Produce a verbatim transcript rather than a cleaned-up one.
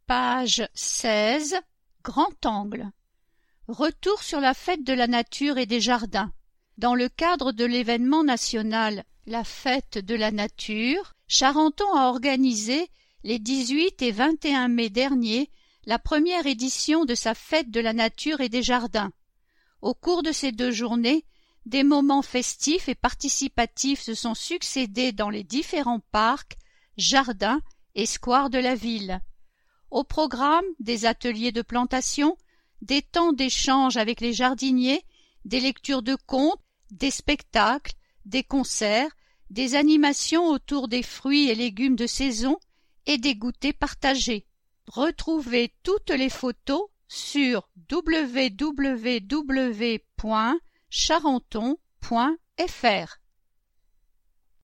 Page seize, grand angle. Retour sur la fête de la nature et des jardins. Dans le cadre de l'événement national La fête de la nature, Charenton a organisé les dix-huit et vingt et un mai dernier la première édition de sa fête de la nature et des jardins. Au cours de ces deux journées, des moments festifs et participatifs se sont succédés dans les différents parcs, jardins et squares de la ville. Au programme, des ateliers de plantation, des temps d'échange avec les jardiniers, des lectures de contes, des spectacles, des concerts, des animations autour des fruits et légumes de saison et des goûters partagés. Retrouvez toutes les photos sur w w w point charenton point f r.